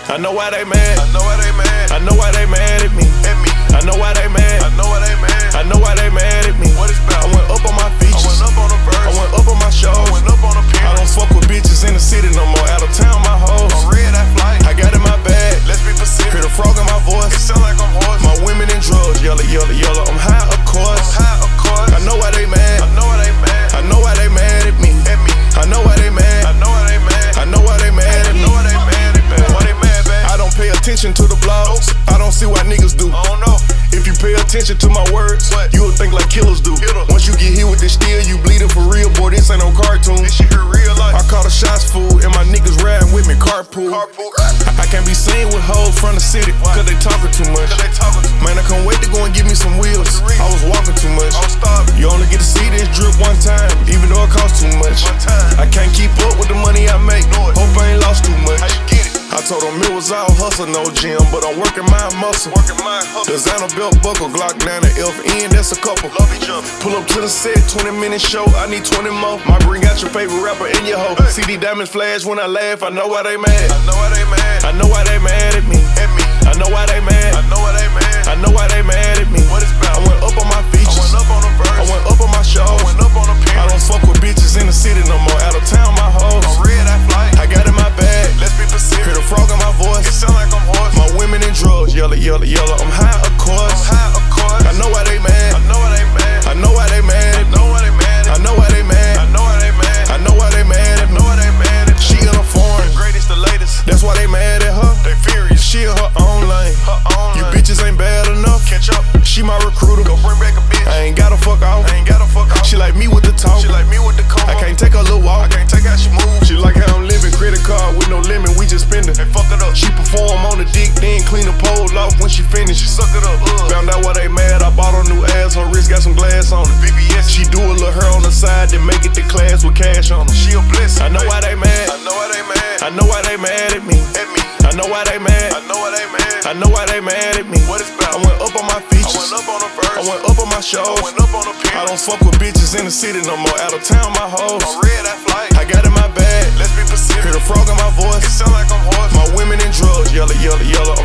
I know why they mad. I know why they mad. I know why they mad at me. I know why they mad. I know why they mad. I know why they mad at me. What it's about? I went up on my features. I went up on the verse. I went up on my shows. I went up on the I don't appearance. fuck with bitches in the city no more. Out of town, my hoes. I'm red, that flight. I got in my bag. Let's be Pacific. Hear the frog in my It voice. sound like I'm hoarse. My women and drugs. Yellow, yellow, yellow. I'm high, of course. High, of course. I know why they mad. I know why they mad. I know why they mad at me. I know why they mad. I know why they mad. I know why they mad I at me. know why they mad. Why they mad, babe? I don't pay attention to the blogs. I don't see why niggas do. I don't know. If you pay attention to my words, What? you'll think like killers do. Killer. Once you get hit with this steel, you bleeding for real, boy. This ain't no cartoon. This shit here real life. I call the shots fool, and my niggas riding with me carpool. Carpool. I can't be seen with hoes from the city, cause they talking too much. Cause they talking to me. Man, I can't wait to go and give me some wheels. I was walking too much. I'm starving. You only get to see this drip one time, even though it costs too much. One time. I can't keep up with the money I make. Know it. Hope I ain't lost too much. How you get it? I told them it was all hustle, no gym, but I'm working my muscle. Working my hustle. Designer belt buckle, Glock 9 and FN, that's a couple. Love each other. Pull up to the set, 20-minute show, I need 20 more. My bring out your favorite rapper in your hoe. Hey. CD diamonds flash when I laugh, I know why they mad. I know why they mad. I know why they mad at me. I know why they mad. I know why they mad. I know why they mad at me. What it's I about? went up on my I features. went up on the verse. I went up on my shows. I went up on the I appearance. don't fuck with bitches in the city no more. Out of town, my hoes. I'm red, that flight. I got in my bag. Let's be Hear Pacific. the frog in my It voice. sound like I'm hoarse. My women and drugs. Yellow, yellow, yellow. I'm high, of I'm course. high, of course. I know why they mad. I know why they mad. I know why they mad I at me. know why they mad. I know why they mad. I know why they mad. I know why they mad I at me. know why they mad. She in a foreign. Greatest, the latest. That's why they mad at her. They furious. She in her own lane. Her own You lane. bitches ain't bad enough. Catch up. She my recruiter. Go bring back a bitch. I ain't gotta fuck off. I ain't gotta fuck off. She like me with the talk. She like me with the combo. I can't take a little I walk. can't take how she move. She like how I'm living. Credit card with no limit. We just spending. And fuck it up. She perform on the dick, then clean the pole off when she finish. She suck it up. Found out why they mad. I bought her new ass. Her wrist got some glass on it. VVS. She do a little hair on the side, then make it to class with cash on her. She a blessing. I know why they mad. I know why they mad. I know why they mad at me. I know why they mad. I know why they mad. I know why they mad at me. What it's about? I went up on my I features. went up on the verse. I went up on my shows. I went up on the I appearance. don't fuck with bitches in the city no more. Out of town, my hoes. I'm red, that flight. I got in my bag. Let's be Hear Pacific. the frog in my It voice. sound like I'm hoarse. My women and drugs. Yellow, yellow, yellow.